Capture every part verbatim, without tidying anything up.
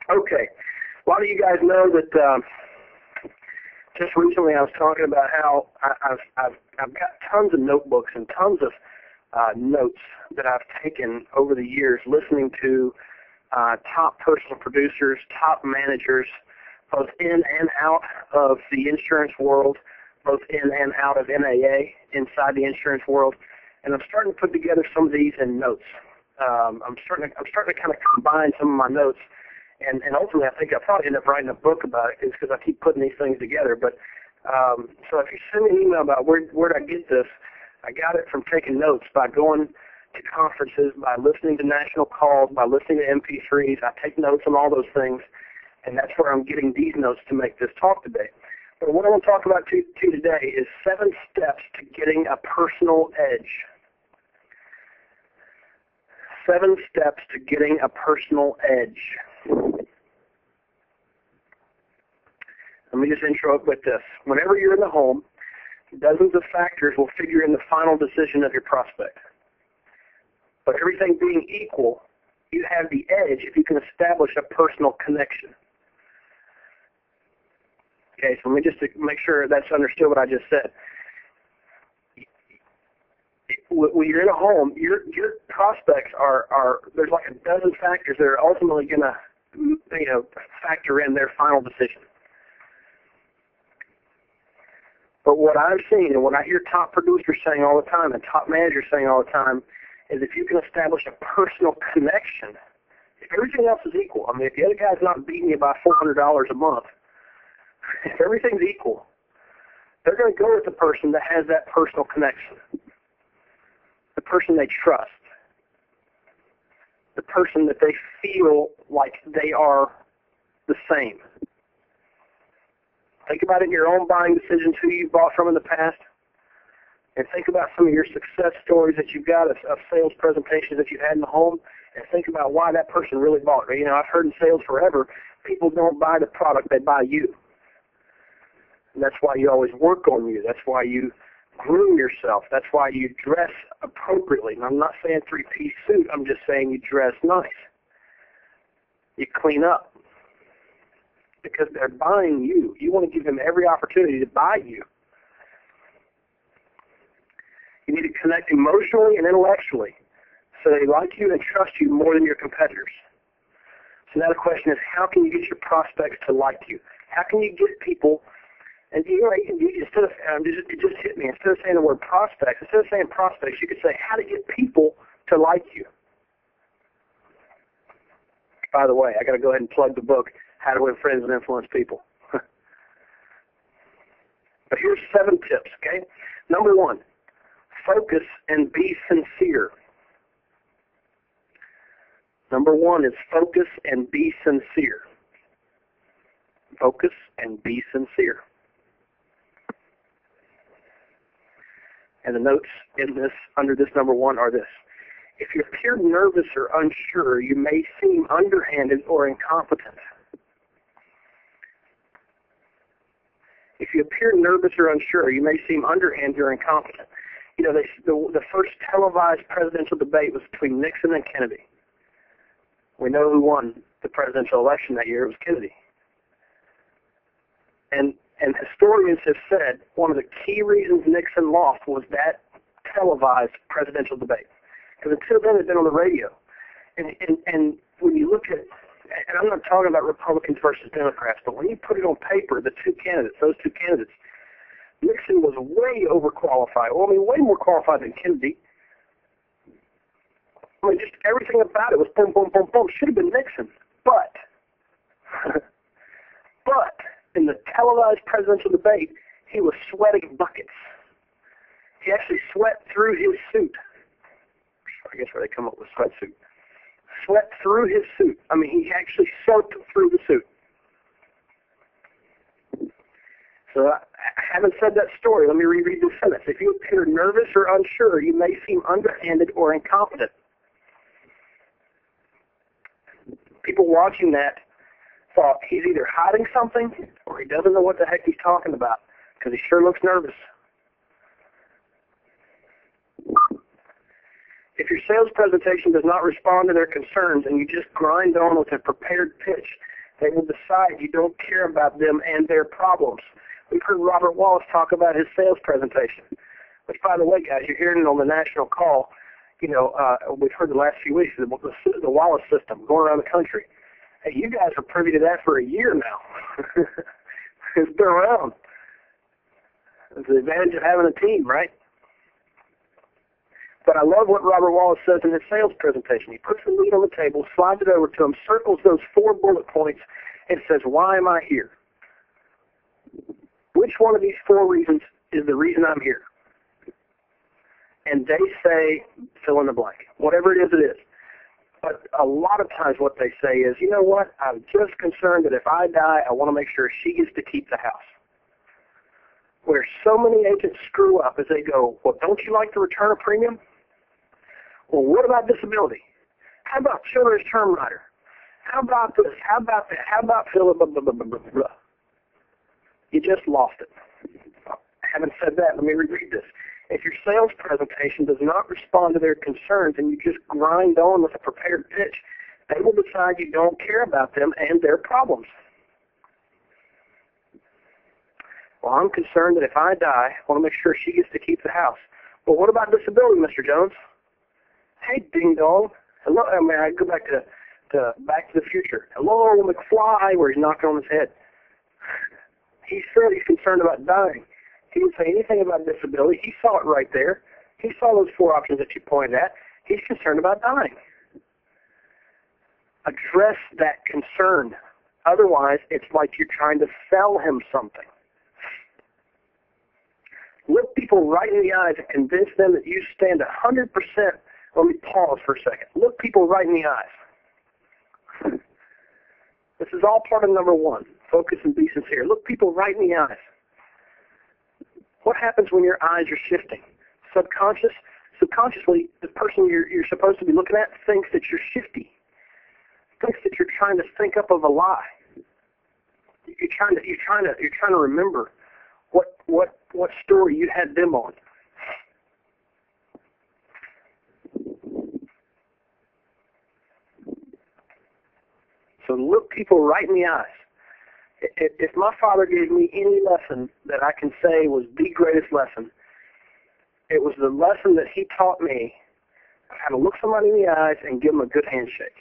Okay. A lot of you guys know that um, just recently I was talking about how I, I've, I've, I've got tons of notebooks and tons of uh, notes that I've taken over the years listening to uh, top personal producers, top managers, both in and out of the insurance world, both in and out of N A A, inside the insurance world, and I'm starting to put together some of these in notes. Um, I'm starting to, I'm starting to kind of combine some of my notes, and, and ultimately I think I'll probably end up writing a book about it because I keep putting these things together. But um, so if you send me an email about where where did I get this, I got it from taking notes by going to conferences, by listening to national calls, by listening to M P threes. I take notes on all those things, and that's where I'm getting these notes to make this talk today. But what I want to talk about to, to today is seven steps to getting a personal edge. Seven steps to getting a personal edge. Let me just intro it with this. Whenever you're in the home, dozens of factors will figure in the final decision of your prospect. But everything being equal, you have the edge if you can establish a personal connection. Okay, so let me just make sure that's understood what I just said. When you're in a home, your your prospects are, are there's like a dozen factors that are ultimately going to, you know, factor in their final decision. But what I've seen and what I hear top producers saying all the time and top managers saying all the time is if you can establish a personal connection, if everything else is equal, I mean, if the other guy's not beating you by four hundred dollars a month, if everything's equal, they're going to go with the person that has that personal connection, the person they trust, the person that they feel like they are the same. Think about it in your own buying decisions, who you've bought from in the past, and think about some of your success stories that you've got of, of sales presentations that you've had in the home, and think about why that person really bought it. You know, I've heard in sales forever, people don't buy the product, they buy you. And that's why you always work on you. That's why you groom yourself. That's why you dress appropriately. And I'm not saying three-piece suit. I'm just saying you dress nice. You clean up. Because they're buying you. You want to give them every opportunity to buy you. You need to connect emotionally and intellectually so they like you and trust you more than your competitors. So now the question is, how can you get your prospects to like you? How can you get people, and you know, instead of, um, it just hit me, instead of saying the word prospects, instead of saying prospects, you could say how to get people to like you. By the way, I got to go ahead and plug the book, How to Win Friends and Influence People. But here's seven tips, okay? Number one, focus and be sincere. Number one is focus and be sincere. Focus and be sincere. And the notes in this, under this number one, are this. If you appear nervous or unsure, you may seem underhanded or incompetent. If you appear nervous or unsure, you may seem underhanded or incompetent. You know, they, the, the first televised presidential debate was between Nixon and Kennedy. We know who won the presidential election that year. It was Kennedy. And, and historians have said one of the key reasons Nixon lost was that televised presidential debate. Because until then, it had been on the radio. And, and, and when you look at, and I'm not talking about Republicans versus Democrats, but when you put it on paper, the two candidates, those two candidates, Nixon was way overqualified. Well, I mean, way more qualified than Kennedy. I mean, just everything about it was boom, boom, boom, boom. Should have been Nixon. But, but in the televised presidential debate, he was sweating buckets. He actually sweat through his suit. I guess where they come up with sweatsuit. Sweat through his suit. I mean, he actually soaked through the suit. So I, having said that story, let me reread this sentence. If you appear nervous or unsure, you may seem underhanded or incompetent. People watching that thought he's either hiding something or he doesn't know what the heck he's talking about because he sure looks nervous. If your sales presentation does not respond to their concerns and you just grind on with a prepared pitch, They will decide you don't care about them and their problems. We've heard Robert Wallace talk about his sales presentation, which, by the way, guys, you're hearing it on the national call. You know, uh, we've heard the last few weeks, the, the, the Wallace system going around the country. Hey, you guys are privy to that for a year now. It's been around. It's the advantage of having a team, right? But I love what Robert Wallace says in his sales presentation. He puts the lead on the table, slides it over to him, circles those four bullet points, and says, why am I here? Which one of these four reasons is the reason I'm here? And they say, fill in the blank. Whatever it is, it is. But a lot of times what they say is, you know what, I'm just concerned that if I die, I want to make sure she gets to keep the house. Where so many agents screw up is they go, well, don't you like to return a premium? Well, what about disability? How about children's term rider? How about this? How about that? How about fill blah, blah, blah, blah, blah, blah. You just lost it. Having said that, let me reread this. If your sales presentation does not respond to their concerns and you just grind on with a prepared pitch, they will decide you don't care about them and their problems. Well, I'm concerned that if I die, I want to make sure she gets to keep the house. Well, what about disability, Mister Jones? Hey, ding dong. Hello, I mean, I go back to, to Back to the Future. Hello, McFly, where he's knocking on his head. He said he's concerned about dying. He didn't say anything about disability. He saw it right there. He saw those four options that you pointed at. He's concerned about dying. Address that concern. Otherwise, it's like you're trying to sell him something. Look people right in the eyes and convince them that you stand one hundred percent. Let me pause for a second. Look people right in the eyes. This is all part of number one. Focus and be sincere. Look people right in the eyes. What happens when your eyes are shifting? Subconscious, subconsciously, the person you're, you're supposed to be looking at thinks that you're shifty. Thinks that you're trying to think up of a lie. You're trying to, you're trying to, you're trying to remember what, what, what story you had them on. So look people right in the eyes. If my father gave me any lesson that I can say was the greatest lesson, it was the lesson that he taught me how to look somebody in the eyes and give them a good handshake.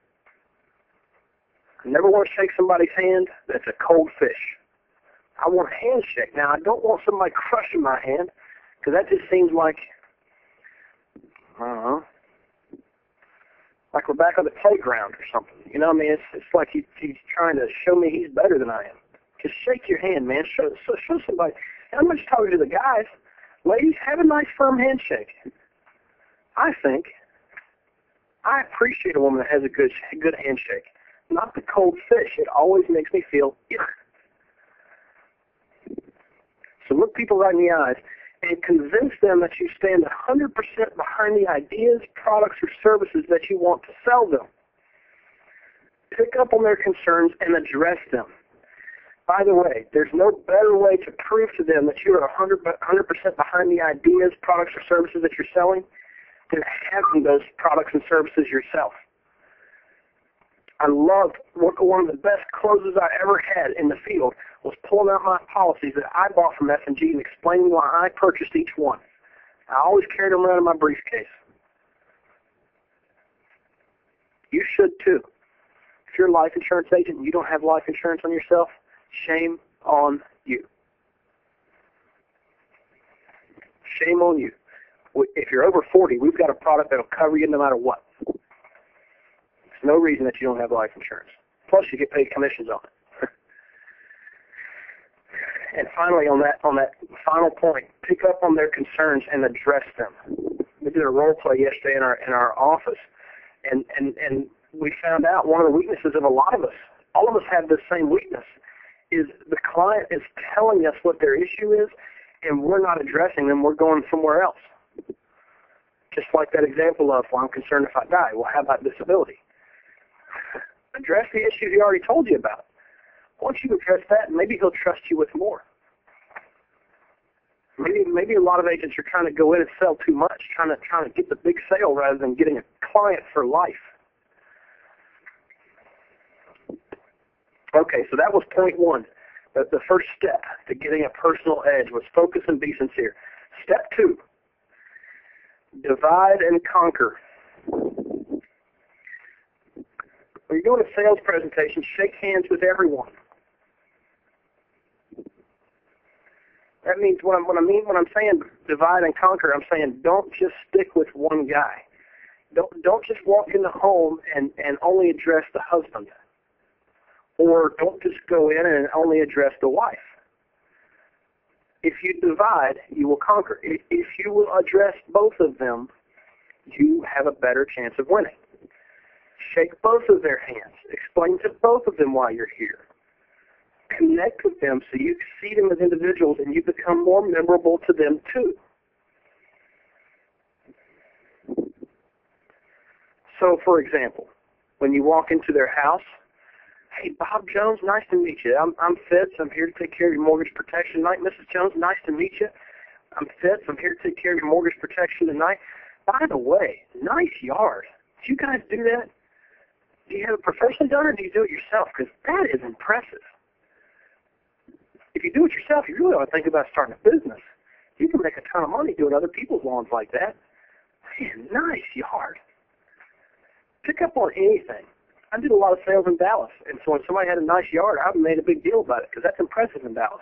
I never want to shake somebody's hand that's a cold fish. I want a handshake. Now, I don't want somebody crushing my hand because that just seems like, I don't know, like we're back on the playground or something. You know what I mean? It's, it's like he, he's trying to show me he's better than I am. Just shake your hand, man. Show, show, show somebody. And I'm just talking to the guys. Ladies, have a nice firm handshake. I think I appreciate a woman that has a good, good handshake. Not the cold fish. It always makes me feel ick. So look people right in the eyes and convince them that you stand one hundred percent behind the ideas, products, or services that you want to sell them. Pick up on their concerns and address them. By the way, there's no better way to prove to them that you are one hundred percent behind the ideas, products, or services that you're selling than having those products and services yourself. I loved, one of the best closes I ever had in the field was pulling out my policies that I bought from F and G and explaining why I purchased each one. I always carried them around in my briefcase. You should too. If you're a life insurance agent and you don't have life insurance on yourself, shame on you. Shame on you. If you're over forty, we've got a product that will cover you no matter what. There's no reason that you don't have life insurance. Plus, you get paid commissions on it. And finally, on that on that final point, pick up on their concerns and address them. We did a role play yesterday in our in our office, and and and we found out one of the weaknesses of a lot of us. All of us have this same weakness: is the client is telling us what their issue is, and we're not addressing them. We're going somewhere else. Just like that example of, well, I'm concerned if I die. Well, how about disability? Address the issue he already told you about. Once you address that, maybe he'll trust you with more. Maybe maybe a lot of agents are trying to go in and sell too much, trying to trying to get the big sale rather than getting a client for life. Okay, so that was point one. The, the first step to getting a personal edge was focus and be sincere. Step two, divide and conquer. When you go to a sales presentation, shake hands with everyone. That means what, I'm, what I mean when I'm saying divide and conquer, I'm saying don't just stick with one guy. Don't don't just walk in the home and, and only address the husband. Or don't just go in and only address the wife. If you divide, you will conquer. If, if you will address both of them, you have a better chance of winning. Shake both of their hands. Explain to both of them why you're here. Connect with them so you see them as individuals and you become more memorable to them too. So, for example, when you walk into their house, hey, Bob Jones, nice to meet you. I'm, I'm Fitz. I'm here to take care of your mortgage protection tonight. Missus Jones, nice to meet you. I'm Fitz. I'm here to take care of your mortgage protection tonight. By the way, nice yard. Do you guys do that? Do you have it professionally done or do you do it yourself? Because that is impressive. If you do it yourself, you really ought to think about starting a business. You can make a ton of money doing other people's lawns like that. Man, nice yard. Pick up on anything. I did a lot of sales in Dallas, and so when somebody had a nice yard, I made a big deal about it because that's impressive in Dallas.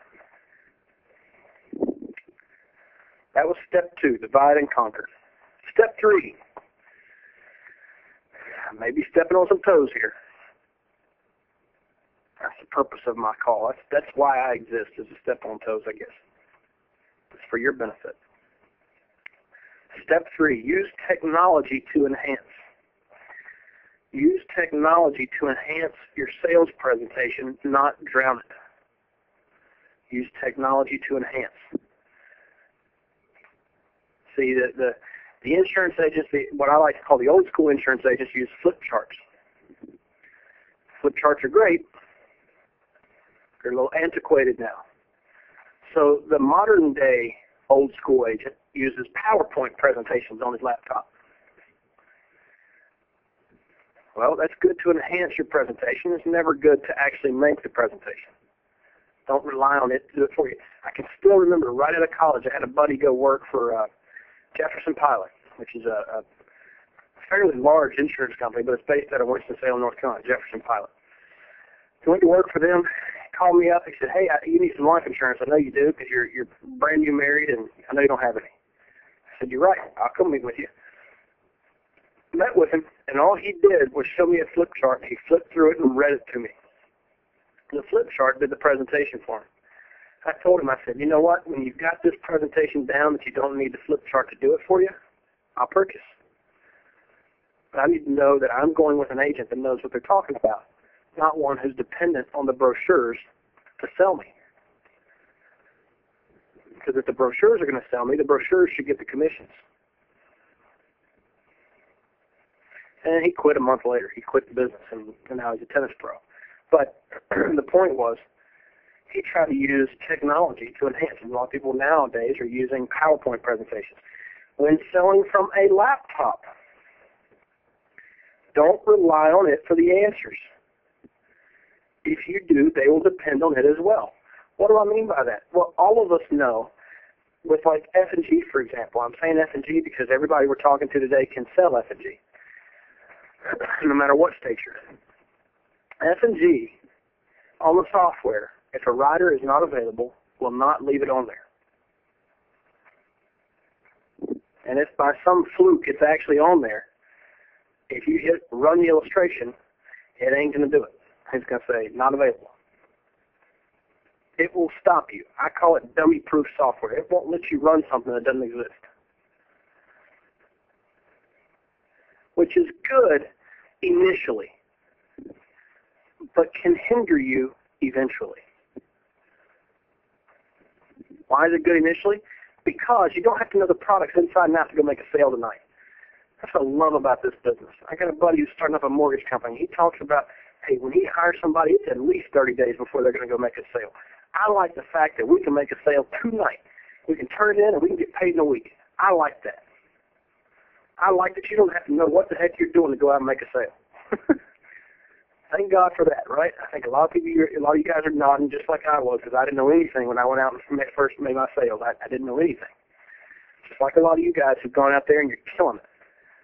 That was step two, divide and conquer. Step three, maybe stepping on some toes here. That's the purpose of my call. That's, that's why I exist, is to step on toes, I guess. It's for your benefit. Step three, use technology to enhance. Use technology to enhance your sales presentation, not drown it. Use technology to enhance. See, the, the, the insurance agents, the, what I like to call the old school insurance agents, use flip charts. Flip charts are great. They're a little antiquated now. So the modern day old school agent uses PowerPoint presentations on his laptop. Well, that's good to enhance your presentation. It's never good to actually make the presentation. Don't rely on it to do it for you. I can still remember right out of college, I had a buddy go work for uh, Jefferson Pilot, which is a, a fairly large insurance company, but it's based out of Winston-Salem, North Carolina, Jefferson Pilot. He went to work for them, called me up. He said, hey, I, you need some life insurance. I know you do because you're, you're brand new married, and I know you don't have any. I said, you're right. I'll come meet with you. Met with him, and all he did was show me a flip chart. He flipped through it and read it to me. The flip chart did the presentation for him. I told him, I said, you know what? When you've got this presentation down that you don't need the flip chart to do it for you, I'll purchase. But I need to know that I'm going with an agent that knows what they're talking about, not one who's dependent on the brochures to sell me. Because if the brochures are going to sell me, the brochures should get the commissions. And he quit a month later. He quit the business, and, and now he's a tennis pro. But the point was, he tried to use technology to enhance it. A lot of people nowadays are using PowerPoint presentations. When selling from a laptop, don't rely on it for the answers. If you do, they will depend on it as well. What do I mean by that? Well, all of us know, with like F and G, for example. I'm saying F and G because everybody we're talking to today can sell F and G. No matter what state you're in. F and G, on the software, if a rider is not available, will not leave it on there. And if by some fluke it's actually on there, if you hit run the illustration, it ain't going to do it. It's going to say, not available. It will stop you. I call it dummy-proof software. It won't let you run something that doesn't exist. Which is good initially, but can hinder you eventually. Why is it good initially? Because you don't have to know the products inside and out to go make a sale tonight. That's what I love about this business. I got a buddy who's starting up a mortgage company. He talks about, hey, when he hires somebody, it's at least thirty days before they're going to go make a sale. I like the fact that we can make a sale tonight. We can turn it in and we can get paid in a week. I like that. I like that you don't have to know what the heck you're doing to go out and make a sale. Thank God for that, right? I think a lot of people, a lot of you guys are nodding just like I was, because I didn't know anything when I went out and first made my sales. I, I didn't know anything. Just like a lot of you guys who've gone out there and you're killing it.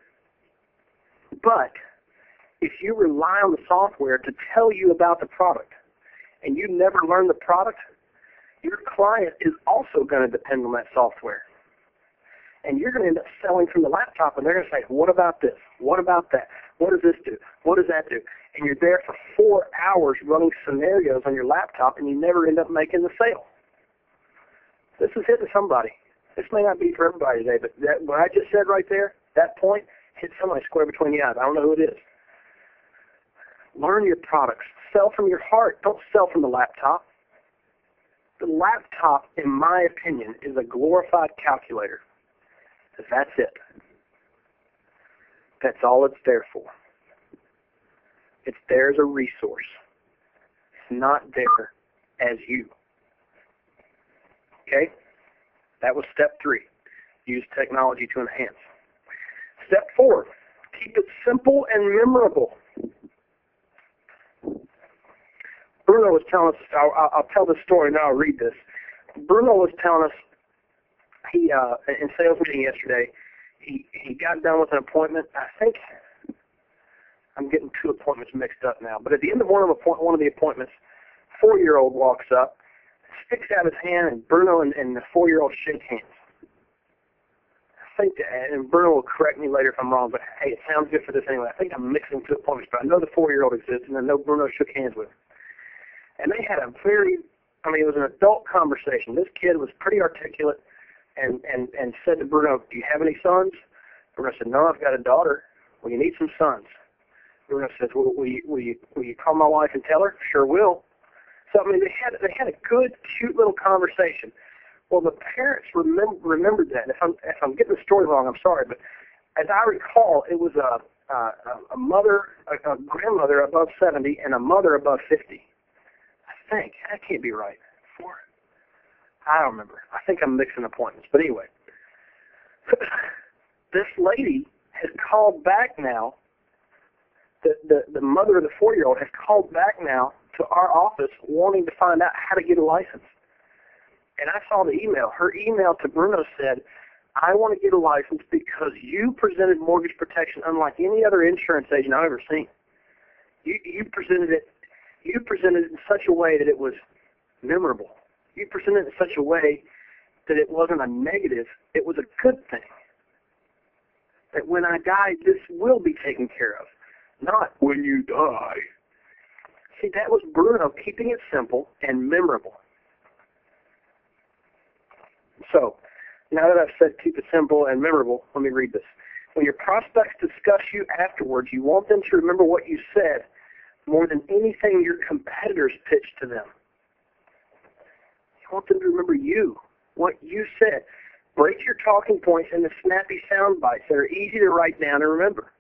But if you rely on the software to tell you about the product and you never learn the product, your client is also going to depend on that software. And you're going to end up selling from the laptop, and they're going to say, what about this? What about that? What does this do? What does that do? And you're there for four hours running scenarios on your laptop, and you never end up making the sale. This is hitting somebody. This may not be for everybody today, but that, what I just said right there, that point, hit somebody square between the eyes. I don't know who it is. Learn your products. Sell from your heart. Don't sell from the laptop. The laptop, in my opinion, is a glorified calculator. That's it. That's all it's there for. It's there as a resource. It's not there as you. Okay? That was step three. Use technology to enhance. Step four, keep it simple and memorable. Bruno was telling us, I'll, I'll tell this story and then I'll read this. Bruno was telling us, he uh, in sales meeting yesterday, he, he got done with an appointment. I think I'm getting two appointments mixed up now. But at the end of one of, the, one of the appointments, a four-year-old walks up, sticks out his hand, and Bruno and, and the four-year-old shake hands. I think, and Bruno will correct me later if I'm wrong, but hey, it sounds good for this anyway. I think I'm mixing two appointments, but I know the four-year-old exists, and I know Bruno shook hands with him. And they had a very, I mean, it was an adult conversation. This kid was pretty articulate. And, and, and said to Bruno, do you have any sons? Bruno said, no, I've got a daughter. Well, you need some sons. Bruno says, well, will you, will you, will you call my wife and tell her? Sure will. So, I mean, they had, they had a good, cute little conversation. Well, the parents remember, remembered that. If I'm, if I'm getting the story wrong, I'm sorry. But as I recall, it was a, a, a mother, a, a grandmother above seventy and a mother above fifty. I think. That can't be right. Four. I don't remember. I think I'm mixing appointments. But anyway, this lady has called back now. The, the, the mother of the four-year-old has called back now to our office wanting to find out how to get a license. And I saw the email. Her email to Bruno said, I want to get a license because you presented mortgage protection unlike any other insurance agent I've ever seen. You, you presented it. You presented it in such a way that it was memorable. You presented it in such a way that it wasn't a negative, it was a good thing. That when I die, this will be taken care of, not when you die. See, that was Bruno, keeping it simple and memorable. So, now that I've said keep it simple and memorable, let me read this. When your prospects discuss you afterwards, you want them to remember what you said more than anything your competitors pitched to them. I want them to remember you, what you said. Break your talking points into snappy sound bites that are easy to write down and remember.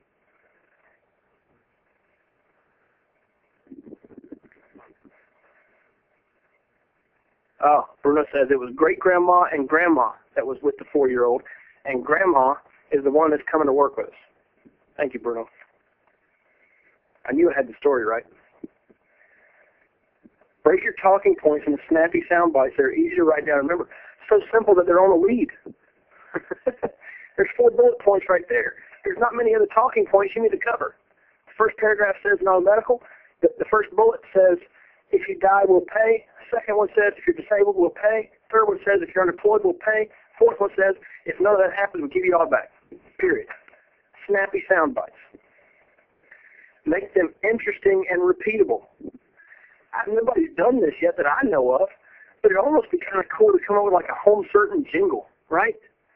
Oh, Bruno says it was great-grandma and grandma that was with the four-year-old, and grandma is the one that's coming to work with us. Thank you, Bruno. I knew I had the story right. Break your talking points into snappy sound bites that are easy to write down and remember. So simple that they're on the lead. There's four bullet points right there. There's not many other talking points you need to cover. The first paragraph says non-medical. The, the first bullet says, if you die, we'll pay. The second one says, if you're disabled, we'll pay. Third one says, if you're unemployed, we'll pay. Fourth one says, if none of that happens, we'll give you all back. Period. Snappy sound bites. Make them interesting and repeatable. Nobody's done this yet that I know of, but it'd almost be kind of cool to come up with like a Home Certain jingle, right?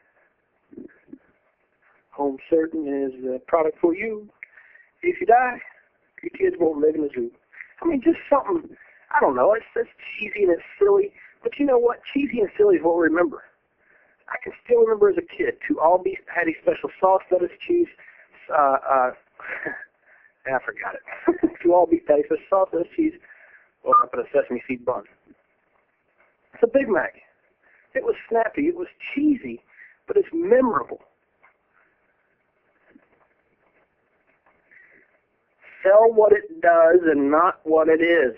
Home Certain is a product for you. If you die, your kids won't live in the zoo. I mean, just something, I don't know, it's, it's cheesy and it's silly, but you know what? Cheesy and silly is what we remember. I can still remember as a kid, to all beef patty, special sauce, lettuce, cheese, uh, uh, I forgot it. To all beef patty, special sauce, lettuce, cheese, or up in a sesame seed bun. It's a Big Mac. It was snappy. It was cheesy, but it's memorable. Sell what it does and not what it is.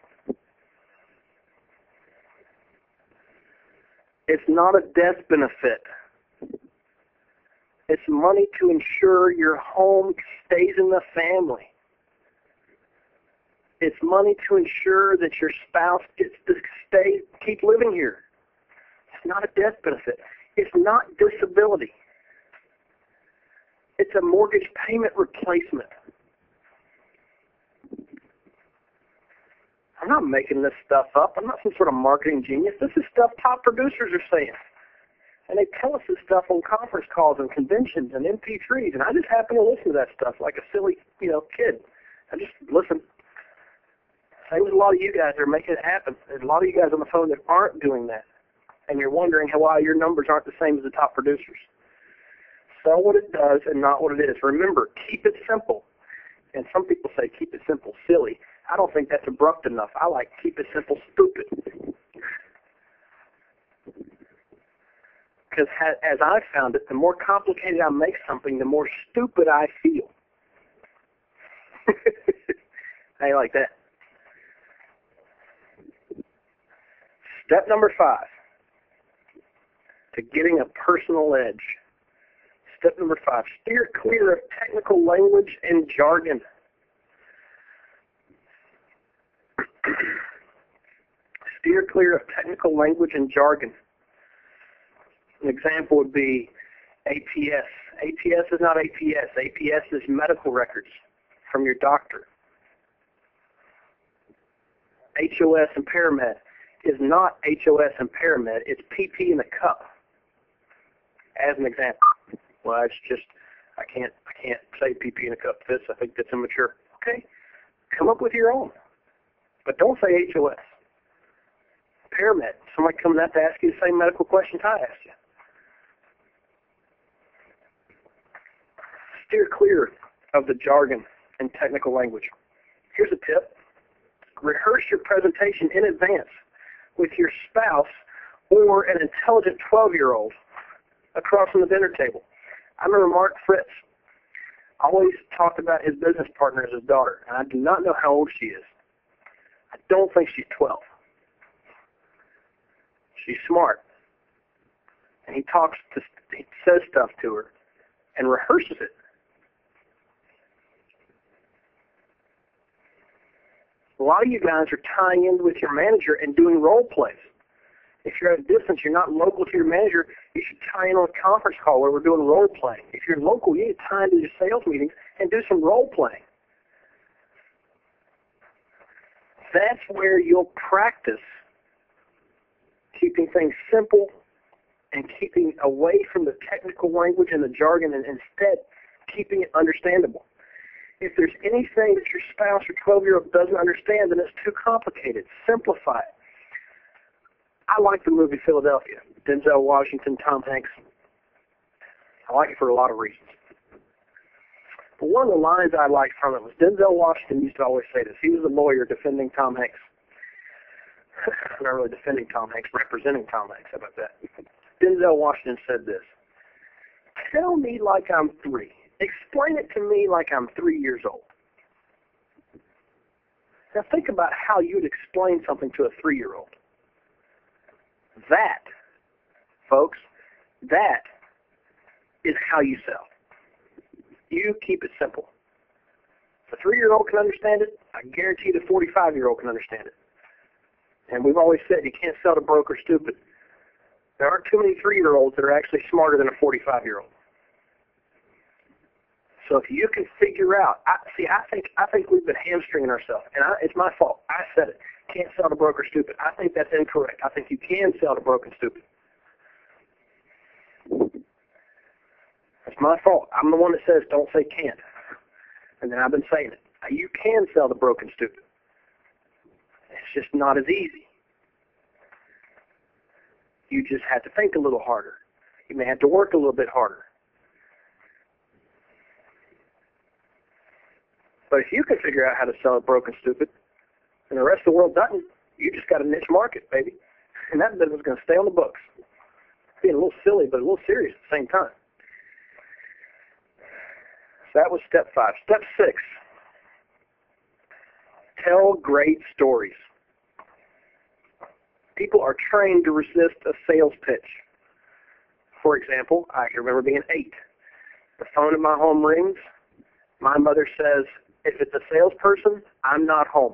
It's not a death benefit. It's money to ensure your home stays in the family. It's money to ensure that your spouse gets to stay, keep living here. It's not a death benefit. It's not disability. It's a mortgage payment replacement. I'm not making this stuff up. I'm not some sort of marketing genius. This is stuff top producers are saying. And they tell us this stuff on conference calls and conventions and M P threes, and I just happen to listen to that stuff like a silly, you know, kid. I just listen. Same as a lot of you guys that are making it happen. There's a lot of you guys on the phone that aren't doing that, and you're wondering how, why your numbers aren't the same as the top producers. Sell what it does and not what it is. Remember, keep it simple. And some people say keep it simple, silly. I don't think that's abrupt enough. I like keep it simple, stupid. Because as I've found it, the more complicated I make something, the more stupid I feel. How you like that? Step number five, to getting a personal edge. Step number five, steer clear of technical language and jargon. Steer clear of technical language and jargon. An example would be A P S. A P S is not A P S. A P S is medical records from your doctor. H O S and Paramed is not H O S and Paramed. It's P P in a cup. As an example. Well, it's just I can't I can't say P P in a cup fits. I think that's immature. Okay, come up with your own, but don't say H O S. Paramed. Somebody coming out to ask you the same medical questions I asked you. Steer clear of the jargon and technical language. Here's a tip. Rehearse your presentation in advance with your spouse or an intelligent twelve-year-old across from the dinner table. I remember Mark Fritz always talked about his business partner as his daughter, and I do not know how old she is. I don't think she's twelve. She's smart. And he talks to, he says stuff to her and rehearses it. A lot of you guys are tying in with your manager and doing role plays. If you're at a distance, you're not local to your manager, you should tie in on a conference call where we're doing role playing. If you're local, you need to tie into your sales meetings and do some role playing. That's where you'll practice keeping things simple and keeping away from the technical language and the jargon, and instead keeping it understandable. If there's anything that your spouse or twelve-year-old doesn't understand, then it's too complicated. Simplify it. I like the movie Philadelphia, Denzel Washington, Tom Hanks. I like it for a lot of reasons. But one of the lines I liked from it was Denzel Washington used to always say this. He was a lawyer defending Tom Hanks. Not really defending Tom Hanks, representing Tom Hanks. How about that? Denzel Washington said this. Tell me like I'm three. Explain it to me like I'm three years old. Now think about how you'd explain something to a three-year-old. That, folks, that is how you sell. You keep it simple. If a three-year-old can understand it, I guarantee the forty-five-year-old can understand it. And we've always said you can't sell to broke or stupid. There aren't too many three-year-olds that are actually smarter than a forty-five-year-old. So if you can figure out, I, see, I think I think we've been hamstringing ourselves, and I, it's my fault. I said it. Can't sell to broke or stupid. I think that's incorrect. I think you can sell to broke and stupid. That's my fault. I'm the one that says don't say can't, and then I've been saying it. You can sell to broke and stupid. It's just not as easy. You just have to think a little harder. You may have to work a little bit harder. But if you can figure out how to sell it broke and stupid, and the rest of the world doesn't, you just got a niche market, baby. And that business is going to stay on the books. Being a little silly, but a little serious at the same time. So that was step five. Step six, Tell great stories. People are trained to resist a sales pitch. For example, I can remember being eight. The phone in my home rings. My mother says, if it's a salesperson, I'm not home.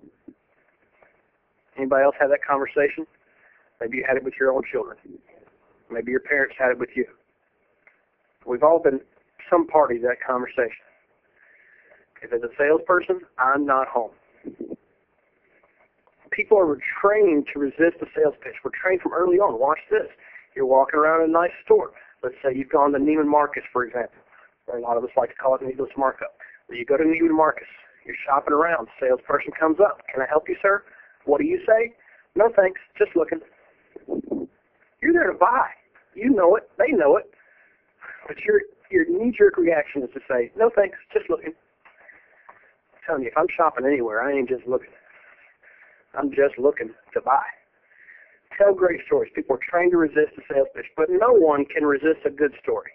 Anybody else have that conversation? Maybe you had it with your own children. Maybe your parents had it with you. We've all been some party to that conversation. If it's a salesperson, I'm not home. People are trained to resist a sales pitch. We're trained from early on. Watch this. You're walking around in a nice store. Let's say you've gone to Neiman Marcus, for example. Or a lot of us like to call it needless markup. When you go to Neiman Marcus, you're shopping around. Salesperson comes up. Can I help you, sir? What do you say? No, thanks. Just looking. You're there to buy. You know it. They know it. But your your knee-jerk reaction is to say, no, thanks. Just looking. I'm telling you, if I'm shopping anywhere, I ain't just looking. I'm just looking to buy. Tell great stories. People are trained to resist a sales pitch, but no one can resist a good story.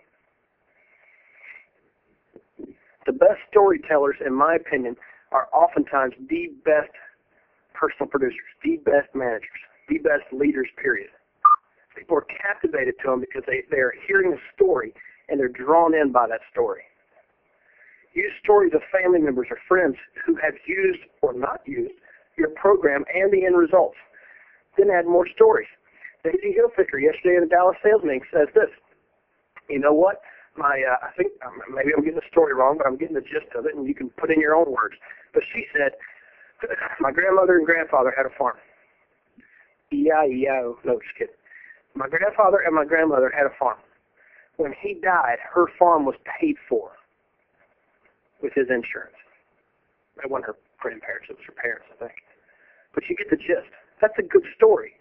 The best storytellers, in my opinion, are oftentimes the best personal producers, the best managers, the best leaders, period. People are captivated to them because they, they are hearing a story and they're drawn in by that story. Use stories of family members or friends who have used or not used your program and the end results. Then add more stories. Daisy Hilfiger yesterday in the Dallas sales meeting says this. You know what? My, uh, I think um, maybe I'm getting the story wrong, but I'm getting the gist of it, and you can put in your own words. But she said, my grandmother and grandfather had a farm. E I E I O. No, just kidding. My grandfather and my grandmother had a farm. When he died, her farm was paid for with his insurance. It wasn't her grandparents, it was her parents, I think. But you get the gist. That's a good story.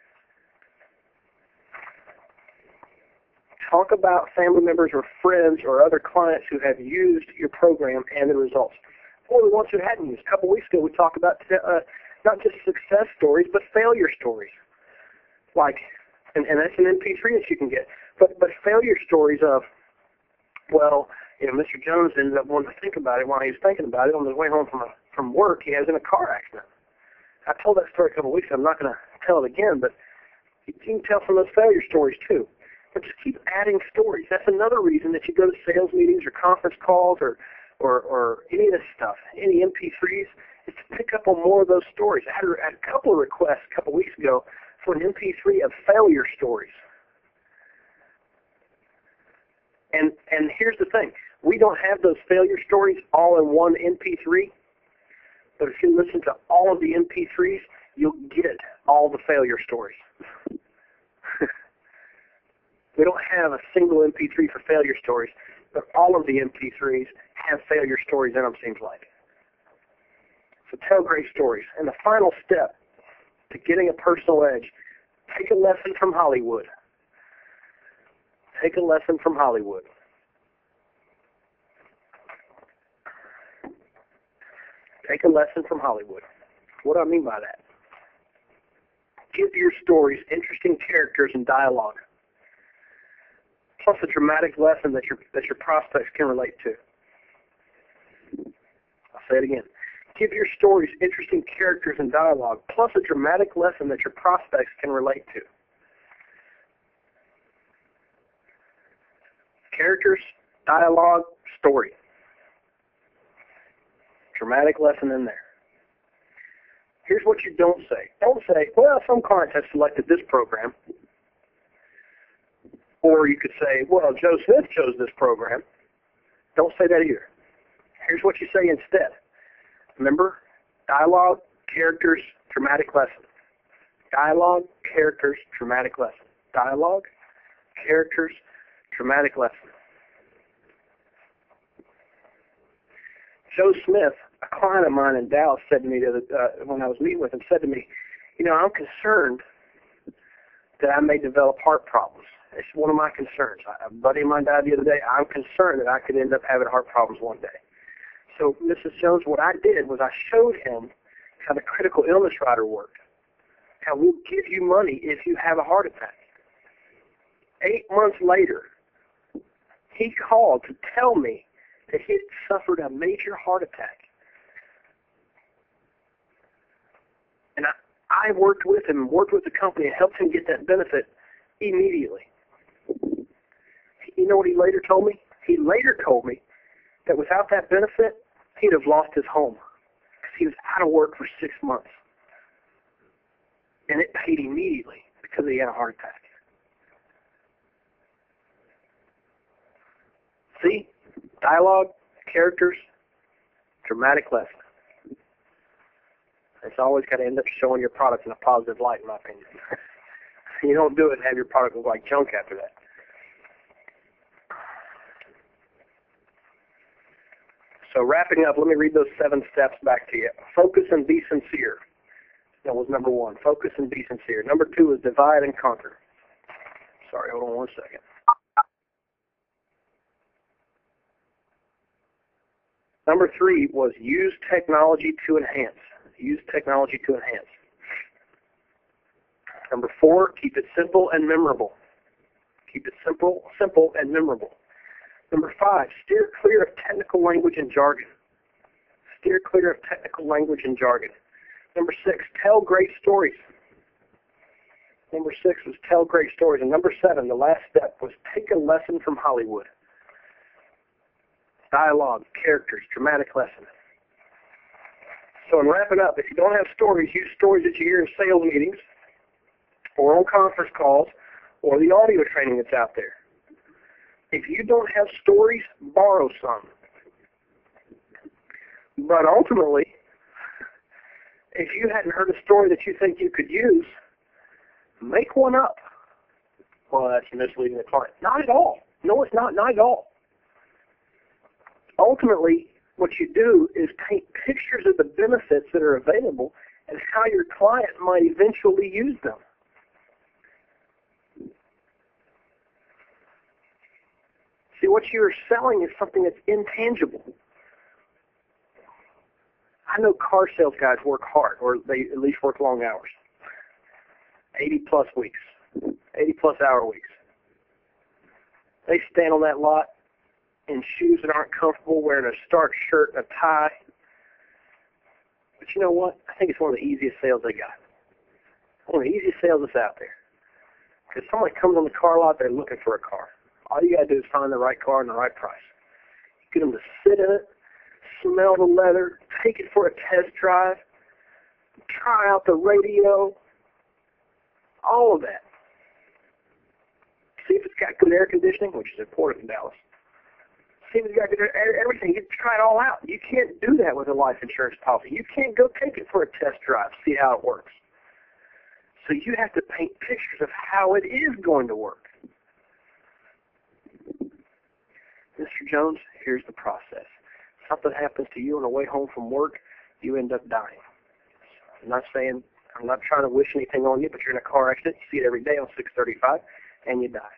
Talk about family members or friends or other clients who have used your program and the results. Or the ones who hadn't used. A couple weeks ago, we talked about uh, not just success stories, but failure stories. Like, and, and that's an M P three that you can get. But but failure stories of, well, you know, Mister Jones ended up wanting to think about it while he was thinking about it on his way home from a, from work. He was in a car accident. I told that story a couple weeks ago. I'm not going to tell it again, but you can tell some of those failure stories too. But just keep adding stories. That's another reason that you go to sales meetings or conference calls or, or, or any of this stuff, any M P threes, is to pick up on more of those stories. I had a, had a couple of requests a couple weeks ago for an M P three of failure stories. And and here's the thing. We don't have those failure stories all in one M P three, but if you listen to all of the M P threes, you'll get all the failure stories. We don't have a single M P three for failure stories, but all of the M P threes have failure stories in them, seems like. So tell great stories. And the final step to getting a personal edge, take a lesson from Hollywood. Take a lesson from Hollywood. Take a lesson from Hollywood. What do I mean by that? Give your stories interesting characters and dialogue, plus a dramatic lesson that your that your prospects can relate to. I'll say it again. Give your stories interesting characters and dialogue, plus a dramatic lesson that your prospects can relate to. Characters, dialogue, story. Dramatic lesson in there. Here's what you don't say. Don't say, well, some clients have selected this program. Or you could say, well, Joe Smith chose this program. Don't say that either. Here's what you say instead. Remember, dialogue, characters, dramatic lesson. Dialogue, characters, dramatic lesson. Dialogue, characters, dramatic lesson. Joe Smith, a client of mine in Dallas, said to me the other, uh, when I was meeting with him, said to me, you know, I'm concerned that I may develop heart problems. It's one of my concerns. A buddy of mine died the other day. I'm concerned that I could end up having heart problems one day. So, Missus Jones, what I did was I showed him how the critical illness rider worked, how we'll give you money if you have a heart attack. Eight months later, he called to tell me that he had suffered a major heart attack. I worked with him, worked with the company, and helped him get that benefit immediately. You know what he later told me? He later told me that without that benefit, he'd have lost his home because he was out of work for six months. And it paid immediately because he had a heart attack. See? Dialogue, characters, dramatic lesson. It's always got to end up showing your product in a positive light, in my opinion. You don't do it and have your product look like junk after that. So wrapping up, let me read those seven steps back to you. Focus and be sincere. That was number one. Focus and be sincere. Number two was divide and conquer. Sorry, hold on one second. Number three was use technology to enhance. Use technology to enhance. Number four, keep it simple and memorable. Keep it simple, simple and memorable. Number five, steer clear of technical language and jargon. Steer clear of technical language and jargon. Number six, tell great stories. Number six was tell great stories. And number seven, the last step, was take a lesson from Hollywood. Dialogue, characters, dramatic lesson. So in wrapping up, if you don't have stories, use stories that you hear in sales meetings or on conference calls or the audio training that's out there. If you don't have stories, borrow some. But ultimately, if you hadn't heard a story that you think you could use, make one up. Well, that's misleading the client. Not at all. No, it's not. Not at all. Ultimately, what you do is paint pictures of the benefits that are available and how your client might eventually use them. See, what you're selling is something that's intangible. I know car sales guys work hard, or they at least work long hours. eighty plus weeks, eighty plus hour weeks. They stand on that lot in shoes that aren't comfortable, wearing a starched shirt and a tie. But you know what? I think it's one of the easiest sales they got. One of the easiest sales that's out there. Because somebody comes on the car lot, they're looking for a car. All you got to do is find the right car and the right price. Get them to sit in it, smell the leather, take it for a test drive, try out the radio, all of that. See if it's got good air conditioning, which is important in Dallas. See if it's got good air, everything. You try it all out. You can't do that with a life insurance policy. You can't go take it for a test drive, see how it works. So you have to paint pictures of how it is going to work. Mister Jones, here's the process. Something happens to you on the way home from work, you end up dying. I'm not saying, I'm not trying to wish anything on you, but you're in a car accident, you see it every day on six thirty-five, and you die.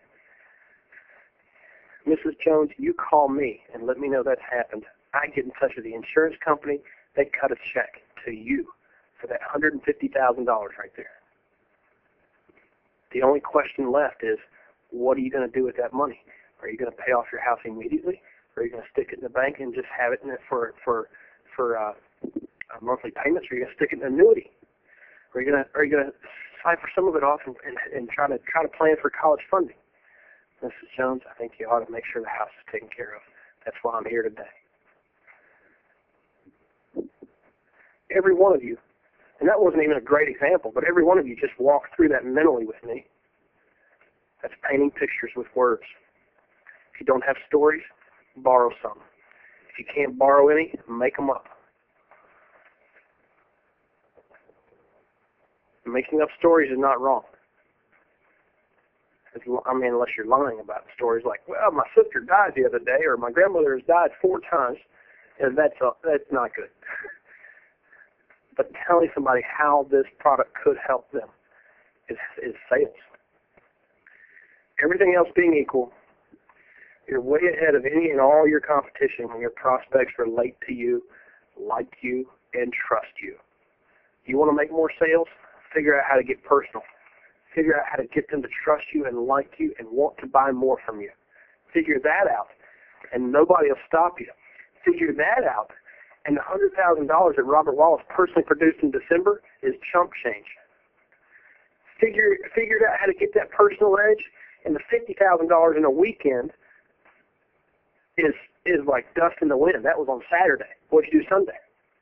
Missus Jones, you call me and let me know that happened. I get in touch with the insurance company, they cut a check to you for that one hundred fifty thousand dollars right there. The only question left is, what are you going to do with that money? Are you going to pay off your house immediately, or are you going to stick it in the bank and just have it in it for for for uh, uh, monthly payments, or are you going to stick it in an annuity? Or are you going to are you going to cipher some of it off and, and, and try to try to plan for college funding? Missus Jones, I think you ought to make sure the house is taken care of. That's why I'm here today. Every one of you, and that wasn't even a great example, but every one of you just walked through that mentally with me. That's painting pictures with words. If you don't have stories, borrow some. If you can't borrow any, make them up. Making up stories is not wrong. I mean, unless you're lying about stories like, well, my sister died the other day, or my grandmother has died four times, and that's a, that's not good. But telling somebody how this product could help them is, is sales. Everything else being equal, you're way ahead of any and all your competition when your prospects relate to you, like you, and trust you. You want to make more sales? Figure out how to get personal. Figure out how to get them to trust you and like you and want to buy more from you. Figure that out, and nobody will stop you. Figure that out, and the one hundred thousand dollars that Robert Wallace personally produced in December is chump change. figure figured out how to get that personal edge, and the fifty thousand dollars in a weekend is is like dust in the wind. That was on Saturday. What'd you do Sunday?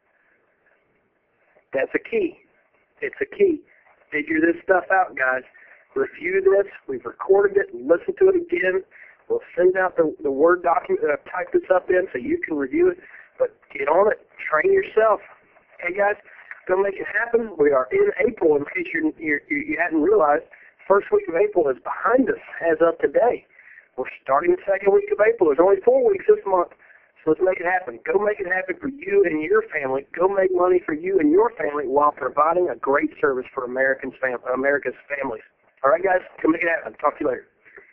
That's a key. It's a key. Figure this stuff out, guys. Review this. We've recorded it. Listen to it again. We'll send out the, the Word document that I've typed this up in so you can review it. But get on it. Train yourself. Hey, guys, go make it happen. We are in April, in case you're, you're, you hadn't realized. First week of April is behind us as of today. We're starting the second week of April. There's only four weeks this month. So let's make it happen. Go make it happen for you and your family. Go make money for you and your family while providing a great service for Americans fam- America's families. All right, guys? Go make it happen. Talk to you later.